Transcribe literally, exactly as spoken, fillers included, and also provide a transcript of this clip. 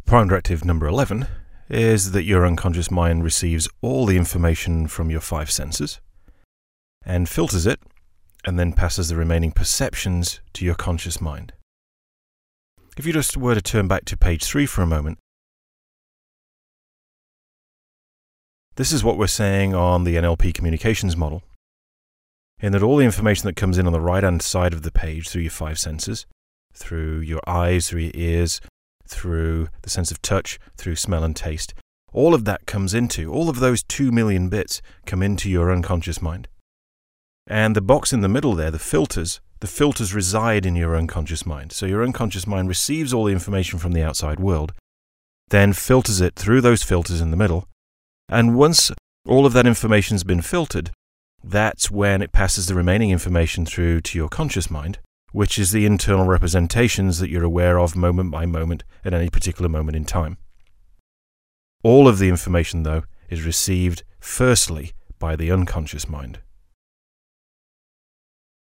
Prime directive number eleven is that your unconscious mind receives all the information from your five senses and filters it, and then passes the remaining perceptions to your conscious mind. If you just were to turn back to page three for a moment, this is what we're saying on the N L P communications model, in that all the information that comes in on the right-hand side of the page through your five senses, through your eyes, through your ears, through the sense of touch, through smell and taste, all of that comes into, all of those two million bits come into your unconscious mind. And the box in the middle there, the filters, the filters reside in your unconscious mind. So your unconscious mind receives all the information from the outside world, then filters it through those filters in the middle, and once all of that information's been filtered, that's when it passes the remaining information through to your conscious mind, which is the internal representations that you're aware of moment by moment at any particular moment in time. All of the information, though, is received firstly by the unconscious mind.